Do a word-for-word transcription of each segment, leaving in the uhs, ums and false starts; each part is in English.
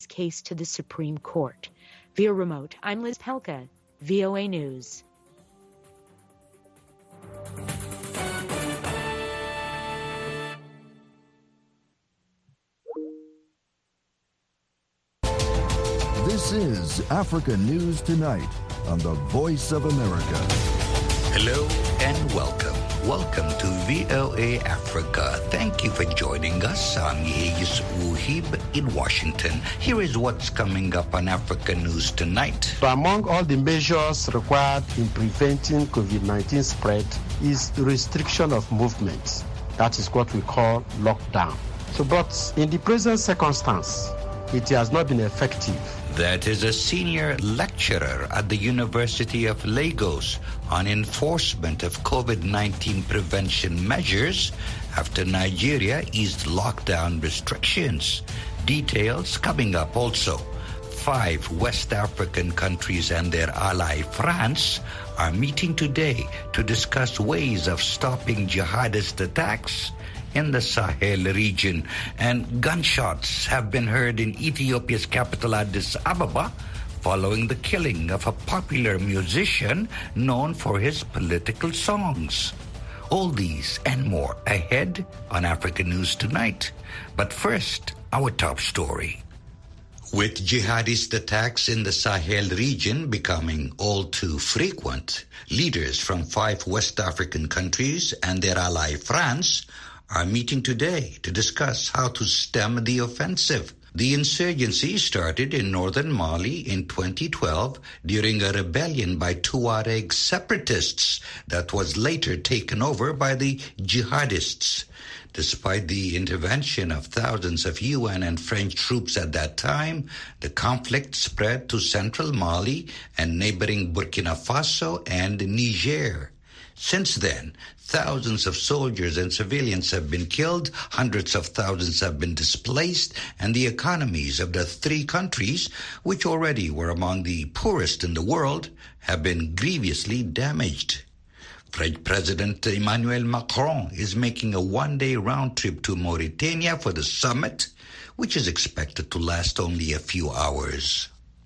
case to the Supreme Court. Via remote, I'm Liz Pelka, V O A News. This is Africa News Tonight on the Voice of America. Hello and welcome. Welcome to V O A Africa. Thank you for joining us. I'm Yeyus Wuhib in Washington. Here is what's coming up on Africa News Tonight. So among all the measures required in preventing COVID nineteen spread is the restriction of movement. That is what we call lockdown. So, but in the present circumstance, it has not been effective. That is a senior lecturer at the University of Lagos on enforcement of COVID nineteen prevention measures after Nigeria eased lockdown restrictions. Details coming up also. Five West African countries and their ally France are meeting today to discuss ways of stopping jihadist attacks in the Sahel region. And gunshots have been heard in Ethiopia's capital Addis Ababa following the killing of a popular musician known for his political songs. All these and more ahead on Africa News Tonight. But first, our top story. With jihadist attacks in the Sahel region becoming all too frequent, leaders from five West African countries and their ally France are meeting today to discuss how to stem the offensive. The insurgency started in northern Mali in twenty twelve during a rebellion by Tuareg separatists that was later taken over by the jihadists. Despite the intervention of thousands of U N and French troops at that time, the conflict spread to central Mali and neighboring Burkina Faso and Niger. Since then, thousands of soldiers and civilians have been killed, hundreds of thousands have been displaced, and the economies of the three countries, which already were among the poorest in the world, have been grievously damaged. French President Emmanuel Macron is making a one-day round trip to Mauritania for the summit, which is expected to last only a few hours.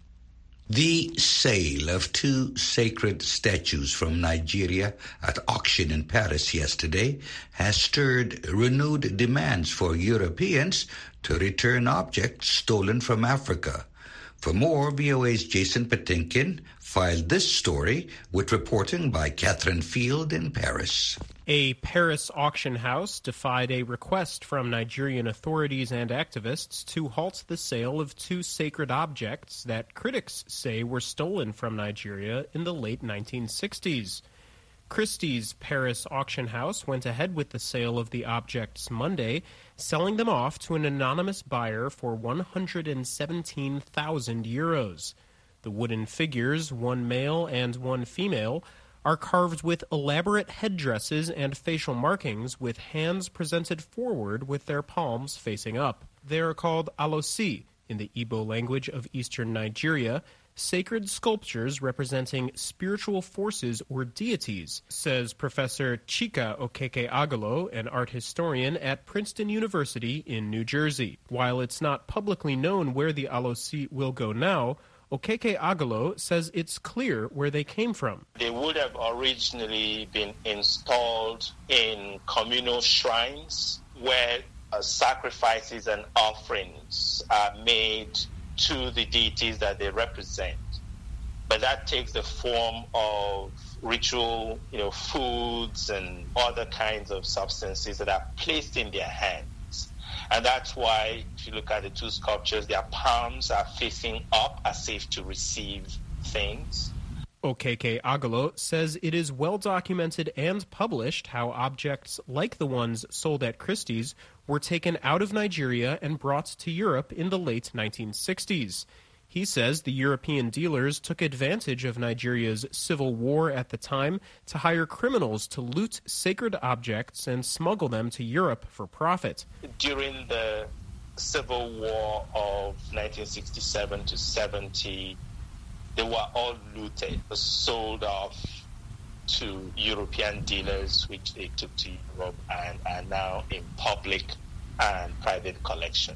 The sale of two sacred statues from Nigeria at auction in Paris yesterday has stirred renewed demands for Europeans to return objects stolen from Africa. For more, V O A's Jason Patinkin filed this story with reporting by Catherine Field in Paris. A Paris auction house defied a request from Nigerian authorities and activists to halt the sale of two sacred objects that critics say were stolen from Nigeria in the late nineteen sixties. Christie's Paris auction house went ahead with the sale of the objects Monday, selling them off to an anonymous buyer for one hundred seventeen thousand euros. The wooden figures, one male and one female, are carved with elaborate headdresses and facial markings with hands presented forward with their palms facing up. They are called alosi in the Igbo language of eastern Nigeria, sacred sculptures representing spiritual forces or deities, says Professor Chika Okeke-Agolo, an art historian at Princeton University in New Jersey. While it's not publicly known where the alosi will go now, Okeke-Agolo says it's clear where they came from. They would have originally been installed in communal shrines where uh, sacrifices and offerings are made to the deities that they represent. But that takes the form of ritual, you know, foods and other kinds of substances that are placed in their hands. And that's why, if you look at the two sculptures, their palms are facing up as if to receive things. Okeke-Agolo says it is well documented and published how objects like the ones sold at Christie's were taken out of Nigeria and brought to Europe in the late nineteen sixties. He says the European dealers took advantage of Nigeria's civil war at the time to hire criminals to loot sacred objects and smuggle them to Europe for profit. During the Civil War of nineteen sixty-seven to seventy, they were all looted, sold off to European dealers, which they took to Europe and are now in public and private collections.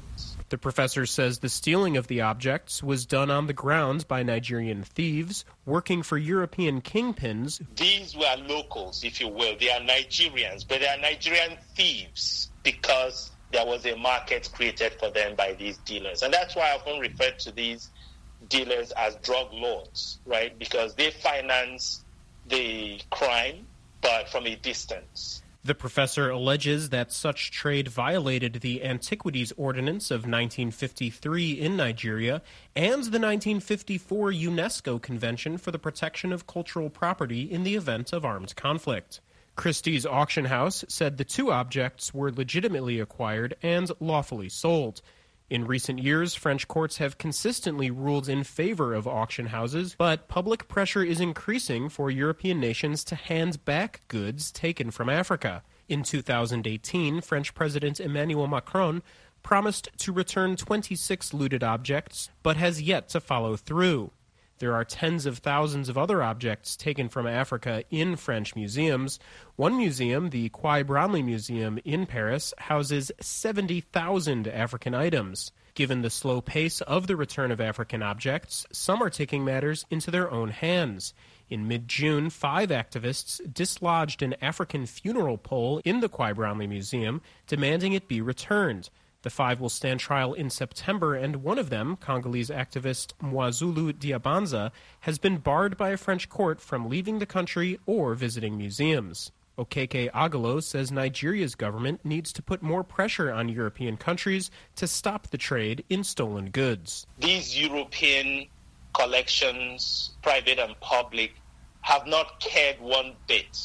The professor says the stealing of the objects was done on the grounds by Nigerian thieves working for European kingpins. These were locals, if you will. They are Nigerians, but they are Nigerian thieves because there was a market created for them by these dealers. And that's why I often refer to these dealers as drug lords, right? Because they finance the crime, but from a distance. The professor alleges that such trade violated the Antiquities Ordinance of nineteen fifty-three in Nigeria and the nineteen fifty-four UNESCO Convention for the Protection of Cultural Property in the event of armed conflict. Christie's auction house said the two objects were legitimately acquired and lawfully sold. In recent years, French courts have consistently ruled in favor of auction houses, but public pressure is increasing for European nations to hand back goods taken from Africa. In two thousand eighteen, French President Emmanuel Macron promised to return twenty-six looted objects, but has yet to follow through. There are tens of thousands of other objects taken from Africa in French museums. One museum, the Quai Branly Museum in Paris, houses seventy thousand African items. Given the slow pace of the return of African objects, some are taking matters into their own hands. In mid-June, five activists dislodged an African funeral pole in the Quai Branly Museum, demanding it be returned. The five will stand trial in September, and one of them, Congolese activist Mwazulu Diabanza, has been barred by a French court from leaving the country or visiting museums. Okeke Agalo says Nigeria's government needs to put more pressure on European countries to stop the trade in stolen goods. These European collections, private and public, have not cared one bit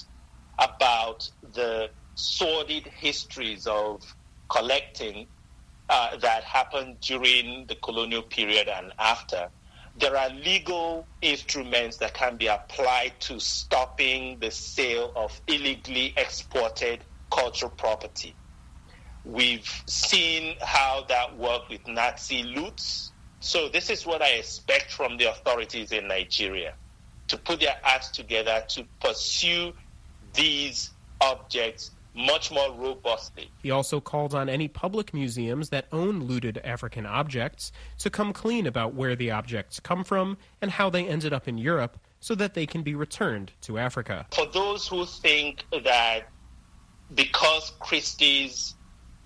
about the sordid histories of collecting Uh, that happened during the colonial period and after. There are legal instruments that can be applied to stopping the sale of illegally exported cultural property. We've seen how that worked with Nazi loots. So this is what I expect from the authorities in Nigeria, to put their acts together to pursue these objects much more robustly. He also called on any public museums that own looted African objects to come clean about where the objects come from and how they ended up in Europe so that they can be returned to Africa. For those who think that because Christie's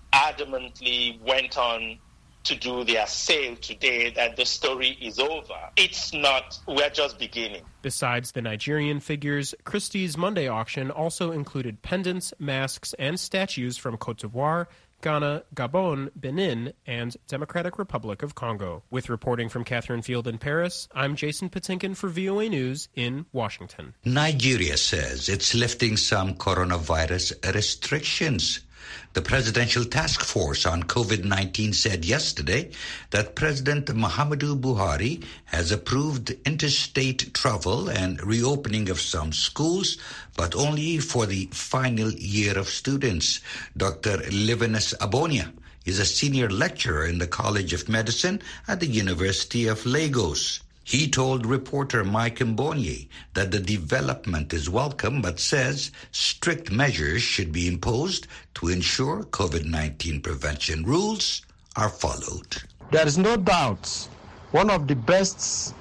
adamantly went on to do their sale today that the story is over, it's not. We're just beginning. Besides the Nigerian figures, Christie's Monday auction also included pendants, masks, and statues from Côte d'Ivoire, Ghana, Gabon, Benin, and Democratic Republic of Congo. With reporting from Catherine Field in Paris, I'm Jason Patinkin for V O A News in Washington. Nigeria says it's lifting some coronavirus restrictions. The Presidential Task Force on COVID nineteen said yesterday that President Muhammadu Buhari has approved interstate travel and reopening of some schools, but only for the final year of students. Doctor Livinus Abonia is a senior lecturer in the College of Medicine at the University of Lagos. He told reporter Mike Mbonye that the development is welcome, but says strict measures should be imposed to ensure COVID nineteen prevention rules are followed. There is no doubt one of the best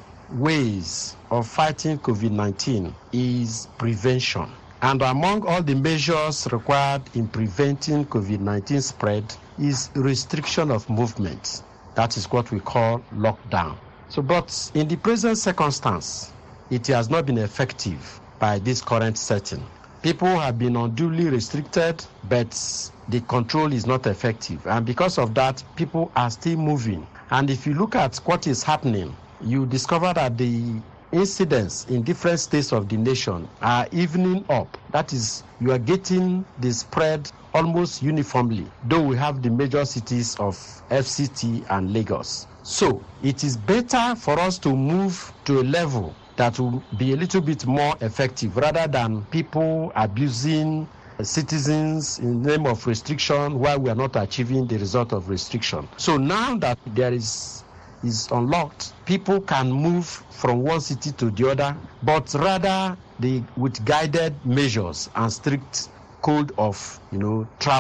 ways of fighting COVID nineteen is prevention. And among all the measures required in preventing COVID nineteen spread is restriction of movement. That is what we call lockdown. So, but in the present circumstance, it has not been effective by this current setting. People have been unduly restricted, but the control is not effective. And because of that, people are still moving. And if you look at what is happening, you discover that the incidents in different states of the nation are evening up. That is, you are getting the spread almost uniformly, though we have the major cities of F C T and Lagos. So it is better for us to move to a level that will be a little bit more effective rather than people abusing citizens in the name of restriction while we are not achieving the result of restriction. So now that there is is unlocked, people can move from one city to the other, but rather they with guided measures and strict code of, you know, travel.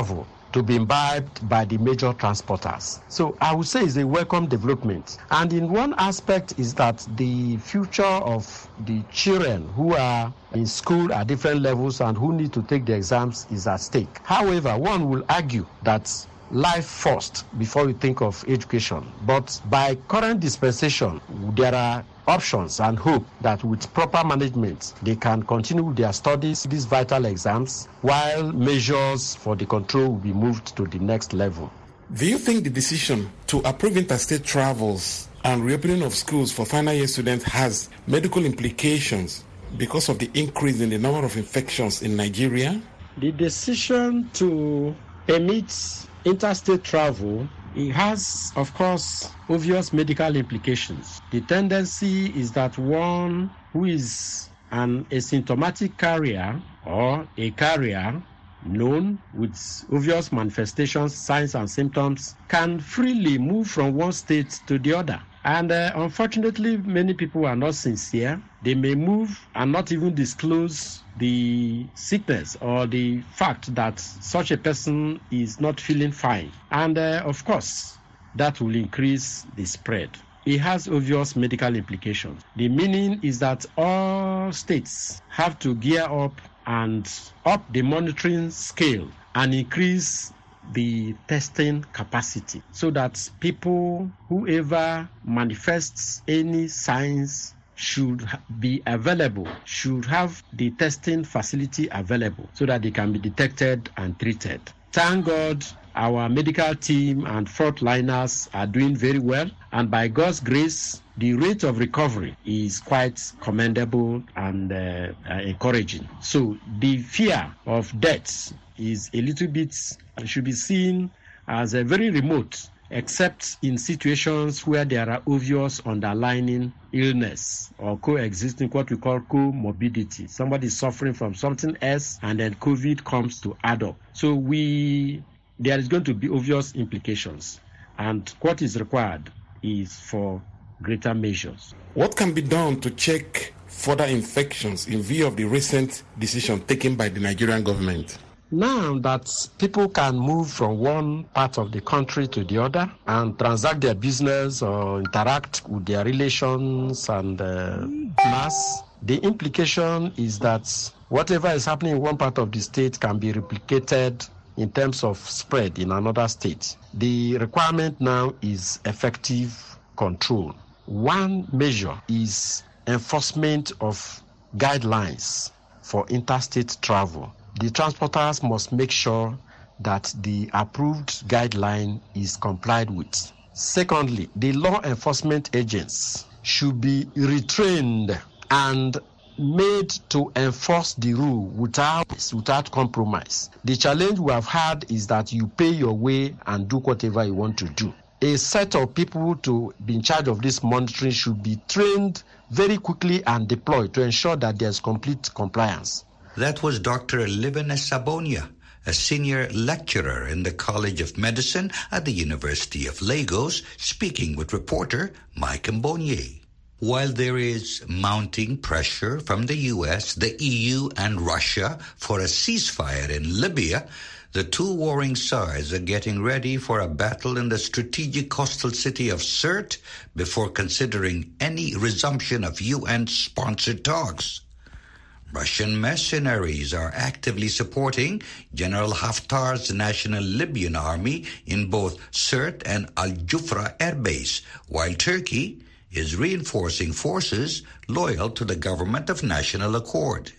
to be imbibed by the major transporters. So I would say it's a welcome development. And in one aspect is that the future of the children who are in school at different levels and who need to take the exams is at stake. However, one will argue that life first before you think of education. But by current dispensation, there are options and hope that with proper management, they can continue their studies, these vital exams, while measures for the control will be moved to the next level. Do you think the decision to approve interstate travels and reopening of schools for final year students has medical implications because of the increase in the number of infections in Nigeria? The decision to permit interstate travel, it has, of course, obvious medical implications. The tendency is that one who is an asymptomatic carrier or a carrier known with obvious manifestations, signs and symptoms can freely move from one state to the other. And uh, unfortunately, many people are not sincere. They may move and not even disclose the sickness or the fact that such a person is not feeling fine. And uh, of course, that will increase the spread. It has obvious medical implications. The meaning is that all states have to gear up and up the monitoring scale and increase the testing capacity so that people, whoever manifests any signs, should be available, should have the testing facility available so that they can be detected and treated. Thank God our medical team and frontliners are doing very well, and by God's grace, the rate of recovery is quite commendable and uh, uh, encouraging. So the fear of death is a little bit, should be seen as a very remote, except in situations where there are obvious underlying illness or coexisting, what we call comorbidity. Somebody is suffering from something else and then COVID comes to add up. So we, there is going to be obvious implications, and what is required is for greater measures. What can be done to check further infections in view of the recent decision taken by the Nigerian government? Now that people can move from one part of the country to the other and transact their business or interact with their relations and uh, mass, the implication is that whatever is happening in one part of the state can be replicated in terms of spread in another state. The requirement now is effective control. One measure is enforcement of guidelines for interstate travel. The transporters must make sure that the approved guideline is complied with. Secondly, the law enforcement agents should be retrained and made to enforce the rule without, without compromise. The challenge we have had is that you pay your way and do whatever you want to do. A set of people to be in charge of this monitoring should be trained very quickly and deployed to ensure that there's complete compliance. That was Doctor Livin Sabonia, a senior lecturer in the College of Medicine at the University of Lagos, speaking with reporter Mike Mbonye. While there is mounting pressure from the U S, the E U, and Russia for a ceasefire in Libya, the two warring sides are getting ready for a battle in the strategic coastal city of Sirte before considering any resumption of U N-sponsored talks. Russian mercenaries are actively supporting General Haftar's National Libyan Army in both Sirte and Al Jufra air base, while Turkey is reinforcing forces loyal to the Government of National Accord.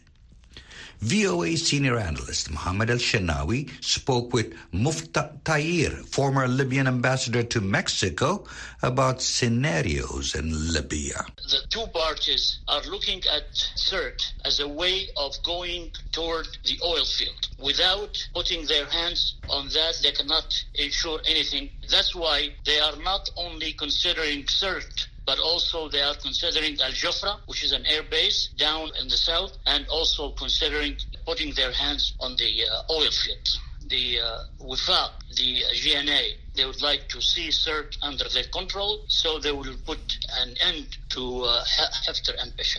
V O A senior analyst Mohammed El-Shenawi spoke with Mufta Tair, former Libyan ambassador to Mexico, about scenarios in Libya. The two parties are looking at Sirte as a way of going toward the oil field. Without putting their hands on that, they cannot ensure anything. That's why they are not only considering Sirte, but also they are considering Al Jufra, which is an air base down in the south, and also considering putting their hands on the uh, oil field. The uh, Wifaq, the uh, G N A, they would like to see Sirte under their control, so they will put an end to uh, Haftar ambitions.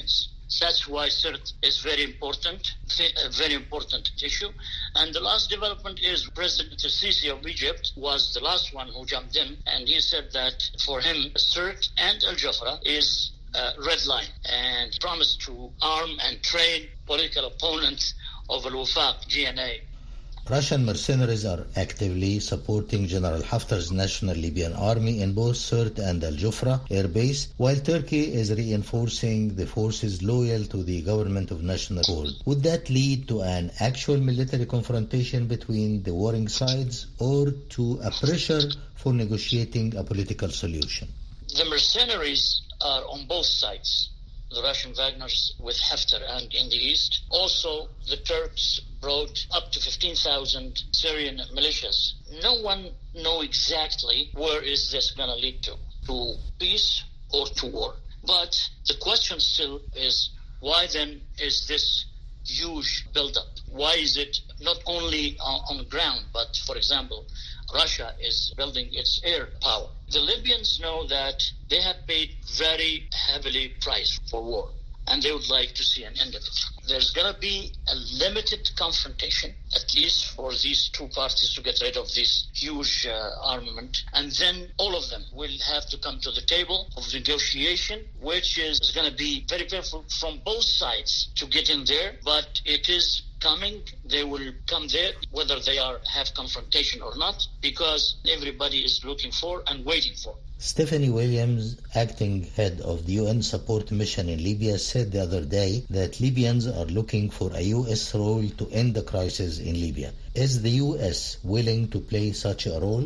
That's why CERT is very important, a very important issue. And the last development is President Sisi of Egypt was the last one who jumped in, and he said that for him, CERT and Al Jafra is a red line, and promised to arm and train political opponents of Al Wafaq G N A. Russian mercenaries are actively supporting General Haftar's National Libyan Army in both Sirte and Al Jufra air base, while Turkey is reinforcing the forces loyal to the Government of National Accord. Would that lead to an actual military confrontation between the warring sides, or to a pressure for negotiating a political solution? The mercenaries are on both sides. The Russian Wagners with Haftar and in the east. Also, the Turks brought up to fifteen thousand Syrian militias. No one knows exactly where is this going to lead to, to peace or to war. But the question still is, why then is this huge buildup? Why is it not only on, on the ground, but, for example, Russia is building its air power. The Libyans know that they have paid very heavily price for war, and they would like to see an end of it. There's going to be a limited confrontation, at least for these two parties to get rid of this huge uh, armament, and then all of them will have to come to the table of negotiation, which is going to be very painful from both sides to get in there, but it is coming. They will come there, whether they are have confrontation or not, because everybody is looking for and waiting for. Stephanie Williams, acting head of the U N support mission in Libya, said the other day that Libyans are looking for a U S role to end the crisis in Libya. Is the U S willing to play such a role?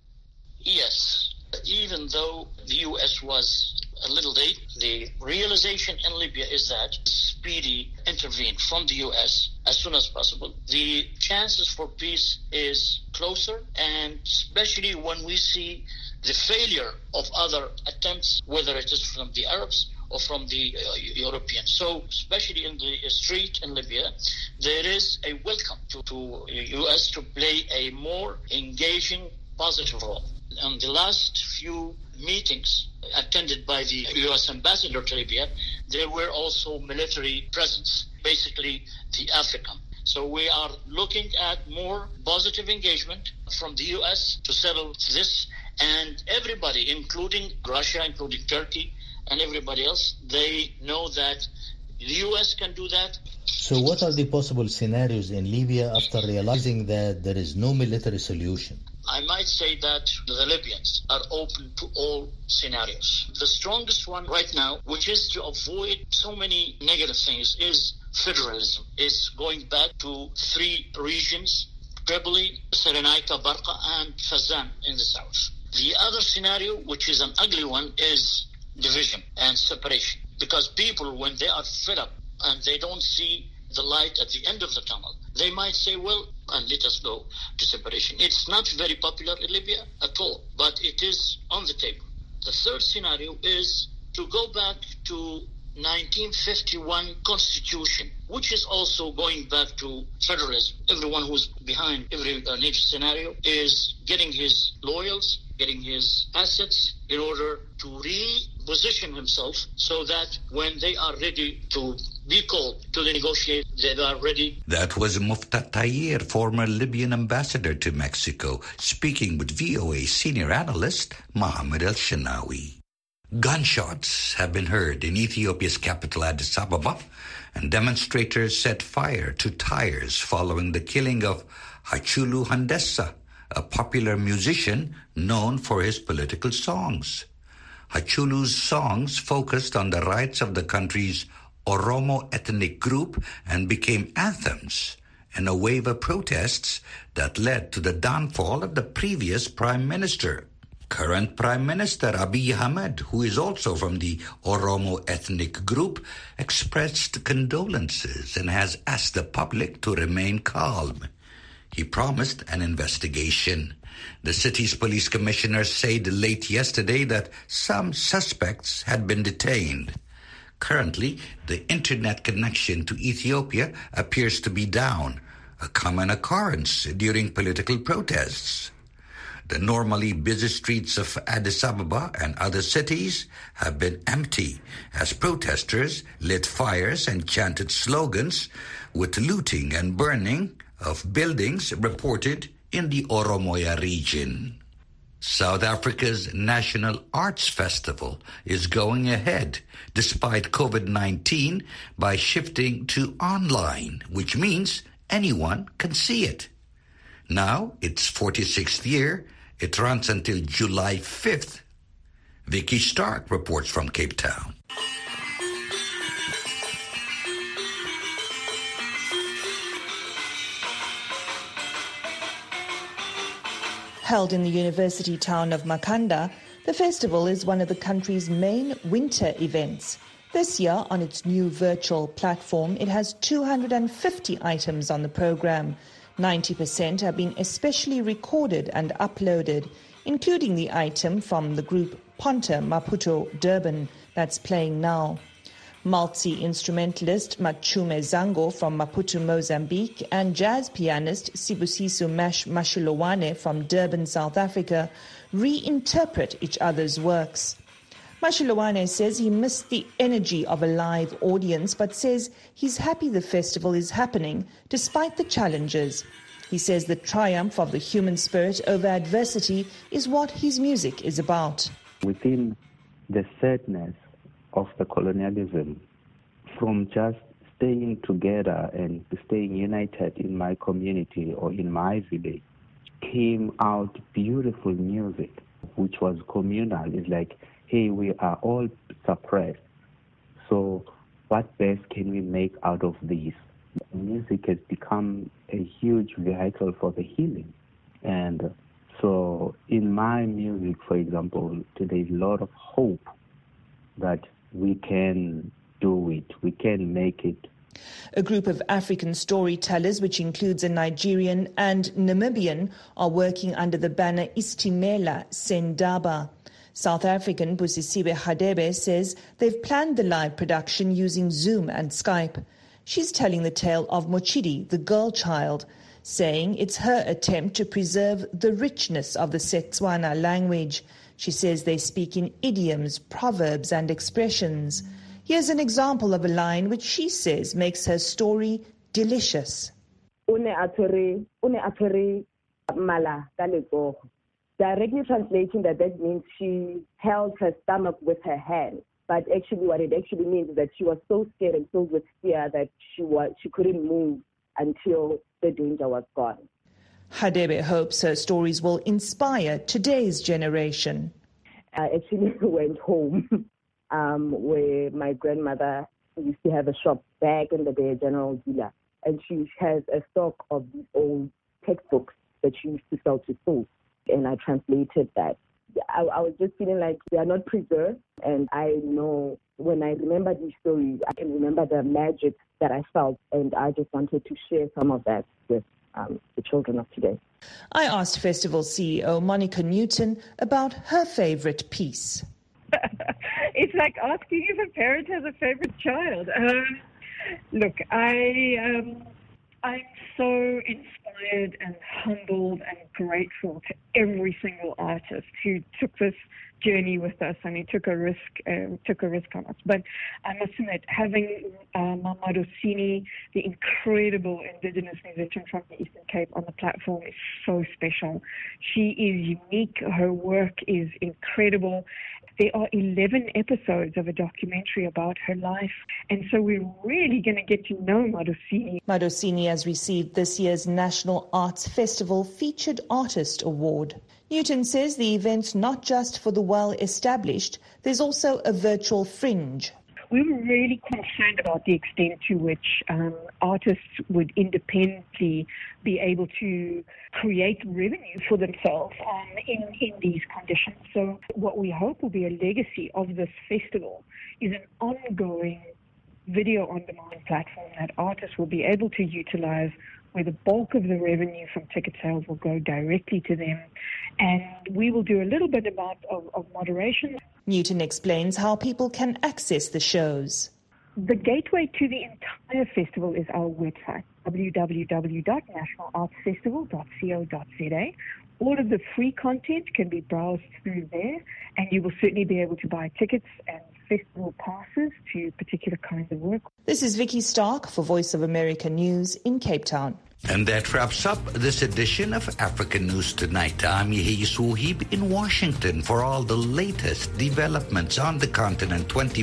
Yes. Even though the U S was a little late, the realization in Libya is that speedy intervene from the U S as soon as possible. The chances for peace is closer, and especially when we see the failure of other attempts, whether it is from the Arabs or from the uh, Europeans. So, especially in the street in Libya, there is a welcome to, to U S to play a more engaging, positive role. In the last few meetings attended by the U S ambassador to Libya, there were also military presence, basically the AFRICOM. So we are looking at more positive engagement from the U S to settle this, and everybody, including Russia, including Turkey, and everybody else, they know that the U S can do that. So what are the possible scenarios in Libya after realizing that there is no military solution? I might say that the Libyans are open to all scenarios. The strongest one right now, which is to avoid so many negative things, is federalism. Is going back to three regions, Tripoli, Cyrenaica, Barqa, and Fazan in the south. The other scenario, which is an ugly one, is division and separation. Because people, when they are fed up and they don't see the light at the end of the tunnel, they might say, well, and let us go to separation. It's not very popular in Libya at all, but it is on the table. The third scenario is to go back to nineteen fifty-one constitution, which is also going back to federalism. Everyone who's behind every uh, nature scenario is getting his loyals, getting his assets in order to reposition himself so that when they are ready to be called to negotiate, they are ready. That was Muftat Tayyir, former Libyan ambassador to Mexico, speaking with V O A senior analyst Mohammed El-Shanawi. Gunshots have been heard in Ethiopia's capital Addis Ababa, and demonstrators set fire to tires following the killing of Hachulu Hundessa, a popular musician known for his political songs. Hachulu's songs focused on the rights of the country's Oromo ethnic group and became anthems in a wave of protests that led to the downfall of the previous prime minister. Current Prime Minister Abiy Ahmed, who is also from the Oromo ethnic group, expressed condolences and has asked the public to remain calm. He promised an investigation. The city's police commissioner said late yesterday that some suspects had been detained. Currently, the internet connection to Ethiopia appears to be down, a common occurrence during political protests. The normally busy streets of Addis Ababa and other cities have been empty as protesters lit fires and chanted slogans, with looting and burning of buildings reported in the Oromoya region. South Africa's National Arts Festival is going ahead despite COVID nineteen by shifting to online, which means anyone can see it. Now, its forty-sixth year, it runs until July fifth. Vicky Stark reports from Cape Town. Held in the university town of Makanda, the festival is one of the country's main winter events. This year, on its new virtual platform, it has two hundred fifty items on the program. ninety percent have been especially recorded and uploaded, including the item from the group Ponta Maputo Durban that's playing now. Multi-instrumentalist Machume Zango from Maputo, Mozambique, and jazz pianist Sibusiso Mash Mashilowane from Durban, South Africa, reinterpret each other's works. Mashilowane says he missed the energy of a live audience, but says he's happy the festival is happening despite the challenges. He says the triumph of the human spirit over adversity is what his music is about. Within the sadness of the colonialism, from just staying together and staying united in my community or in my village, came out beautiful music, which was communal. It's like, hey, we are all suppressed, so what best can we make out of this? Music has become a huge vehicle for the healing. And so in my music, for example, there's a lot of hope that we can do it, we can make it. A group of African storytellers, which includes a Nigerian and Namibian, are working under the banner Istimela Sendaba. South African Busisiwe Hadebe says they've planned the live production using Zoom and Skype. She's telling the tale of Mochidi, the girl child, saying it's her attempt to preserve the richness of the Setswana language. She says they speak in idioms, proverbs and expressions. Here's an example of a line which she says makes her story delicious. Directly translating that, that means she held her stomach with her hand. But actually what it actually means is that she was so scared and filled with fear that she was she couldn't move until the danger was gone. Hadebe hopes her stories will inspire today's generation. I actually went home um, where my grandmother used to have a shop back in the day, General Dealer, and she has a stock of these old textbooks that she used to sell to schools, and I translated that. I, I was just feeling like they are not preserved, and I know when I remember these stories, I can remember the magic that I felt, and I just wanted to share some of that with Um, the children of today. I asked festival C E O Monica Newton about her favorite piece. It's like asking if a parent has a favorite child. Um, look, I, um, I'm so inspired and humbled and grateful to every single artist who took this journey with us and he took a risk, uh, took a risk on us. But I must admit, having uh, Mama Rossini, the incredible indigenous musician from the Eastern Cape, on the platform is so special. She is unique. Her work is incredible. There are eleven episodes of a documentary about her life, and so we're really going to get to know Madosini. Madosini has received this year's National Arts Festival Featured Artist Award. Newton says the event's not just for the well-established, there's also a virtual fringe. We were really concerned about the extent to which um, artists would independently be able to create revenue for themselves um, in, in these conditions. So what we hope will be a legacy of this festival is an ongoing video-on-demand platform that artists will be able to utilize, where the bulk of the revenue from ticket sales will go directly to them. And we will do a little bit about of, of moderation. Newton explains how people can access the shows. The gateway to the entire festival is our website, w w w dot national arts festival dot co dot z a, All of the free content can be browsed through there, and you will certainly be able to buy tickets and festival passes to particular kinds of work. This is Vicky Stark for Voice of America News in Cape Town. And that wraps up this edition of African News Tonight. I'm Yehi Suhib in Washington for all the latest developments on the continent twenty-four